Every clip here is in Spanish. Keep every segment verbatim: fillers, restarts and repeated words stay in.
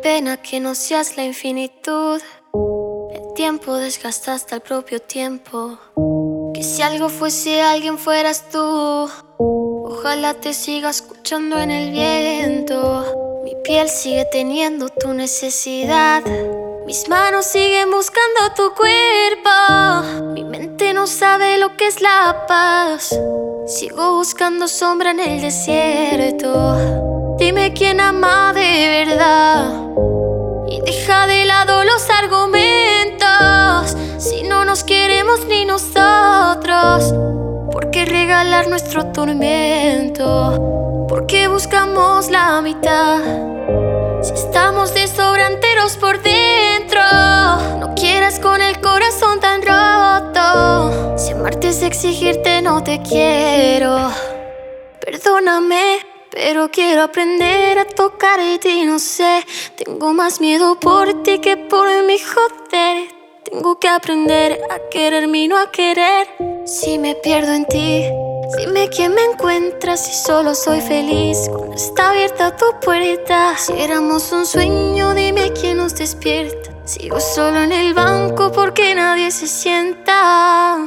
pena que no seas la infinitud. El tiempo desgasta hasta el propio tiempo. Que si algo fuese alguien fueras tú. Ojalá te siga escuchando en el viento. Mi piel sigue teniendo tu necesidad. Mis manos siguen buscando tu cuerpo. Mi mente no sabe lo que es la paz. Sigo buscando sombra en el desierto. Dime quién ama de verdad y deja de lado los argumentos. Si no nos queremos ni nosotros, ¿por qué regalar nuestro tormento? ¿Por qué buscamos la mitad? Si estamos de sobra enteros por dentro, no quieras con el corazón tan roto. Si amarte es exigirte, no te quiero. Perdóname, pero quiero aprender a tocar de ti, no sé. Tengo más miedo por ti que por mi joder. Tengo que aprender a quererme y no a querer. Si me pierdo en ti, dime quién me encuentra. Si solo soy feliz cuando está abierta tu puerta. Si éramos un sueño, dime quién nos despierta. Sigo solo en el banco porque nadie se sienta.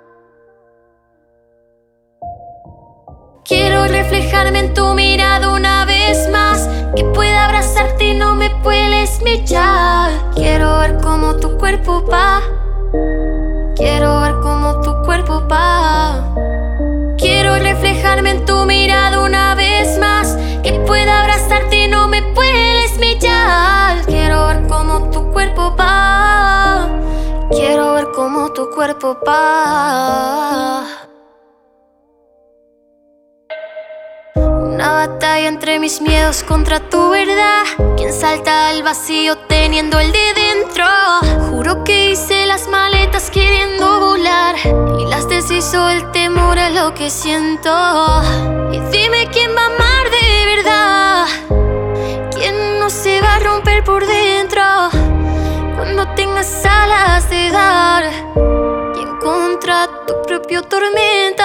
Quiero reflejarme en tu mirada una vez más, que pueda abrazarte y no me puedes mirar. Quiero ver cómo tu cuerpo va. Quiero ver cómo tu cuerpo va. Quiero reflejarme en tu mirada una vez más, que pueda abrazarte y no me puedes mirar. Quiero ver cómo tu cuerpo va. Quiero ver cómo tu cuerpo va. Una batalla entre mis miedos contra tu verdad. Quien salta al vacío teniendo el de dentro. Juro que hice las maletas queriendo volar y las deshizo el temor a lo que siento. Y dime quién va a amar de verdad, quién no se va a romper por dentro cuando tengas alas de dar y en contra tu propio tormento.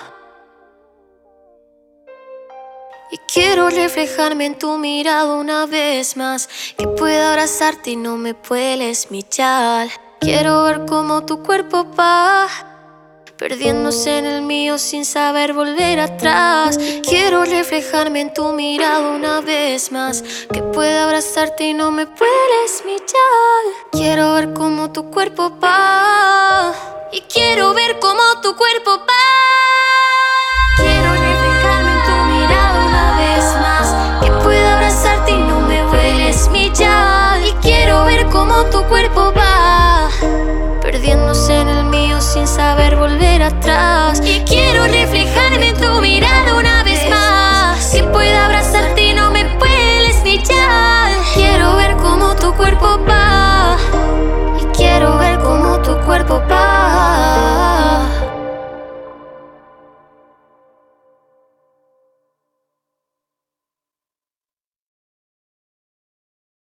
Y quiero reflejarme en tu mirada una vez más, que pueda abrazarte y no me puedes mirar. Quiero ver cómo tu cuerpo va, perdiéndose en el mío sin saber volver atrás. Quiero reflejarme en tu mirada una vez más, que pueda abrazarte y no me puedes mirar. Quiero ver cómo tu cuerpo va. Y quiero ver cómo tu cuerpo va. Quiero reflejarme en tu mirada una vez más, que pueda abrazarte y no me vueles mirar. Y quiero ver cómo tu cuerpo va, perdiéndose en el mío sin saber volver atrás. Y